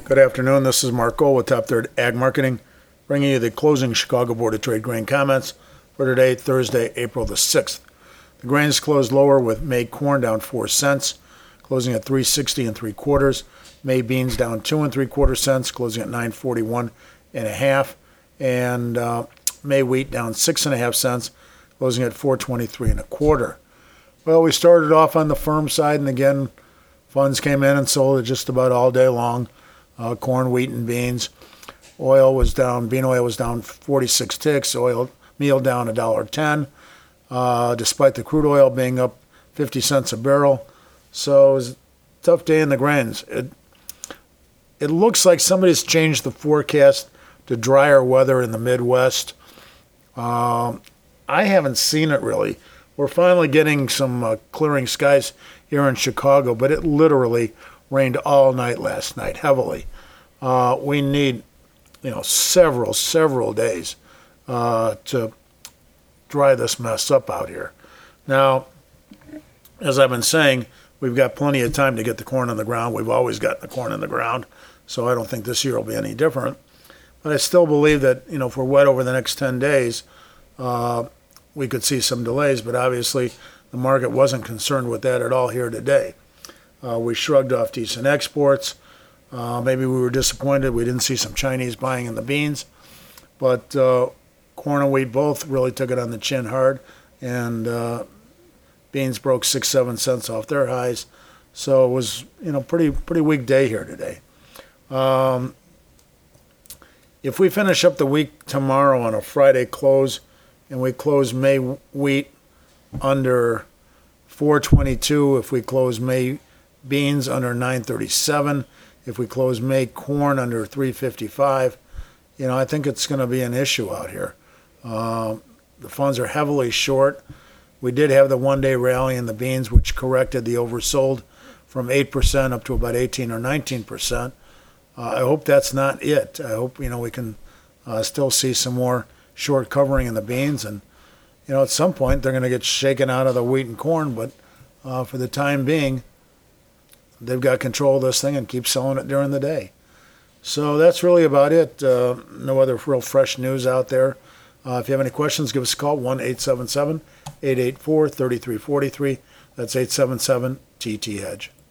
Good afternoon. This is Mark Gold with Top Third Ag Marketing, bringing you the closing Chicago Board of Trade grain comments for today, Thursday, April the 6th. The grains closed lower with May corn down 4 cents, closing at 3.60 3/4. May beans down 2 3/4 cents, closing at 9.41 1/2, and May wheat down 6.5 cents, closing at 4.23 1/4. Well, we started off on the firm side, and again, funds came in and sold it just about all day long. Corn, wheat, and beans. Oil was down. Bean oil was down 46 ticks. Meal down $1.10, despite the crude oil being up 50 cents a barrel. So it was a tough day in the grains. It looks like somebody's changed the forecast to drier weather in the Midwest. I haven't seen it really. We're finally getting some clearing skies here in Chicago, but it literally rained all night last night, heavily. We need, several days to dry this mess up out here. Now, as I've been saying, we've got plenty of time to get the corn on the ground. We've always gotten the corn on the ground, so I don't think this year will be any different. But I still believe that, if we're wet over the next 10 days, we could see some delays, but obviously the market wasn't concerned with that at all here today. We shrugged off decent exports. Maybe we were disappointed we didn't see some Chinese buying in the beans, but corn and wheat both really took it on the chin hard, and beans broke 6-7 cents off their highs. So it was pretty weak day here today. If we finish up the week tomorrow on a Friday close, and we close May wheat under 422, if we close May beans under 937, if we close May corn under 355, I think it's going to be an issue out here. The funds are heavily short. We did have the one-day rally in the beans, which corrected the oversold from 8% up to about 18 or 19%. I hope that's not it. I hope, we can still see some more short covering in the beans. And, at some point they're going to get shaken out of the wheat and corn. But for the time being, they've got control of this thing and keep selling it during the day. So that's really about it. No other real fresh news out there. If you have any questions, give us a call, 1-877-884-3343. That's 877-TT-HEDGE.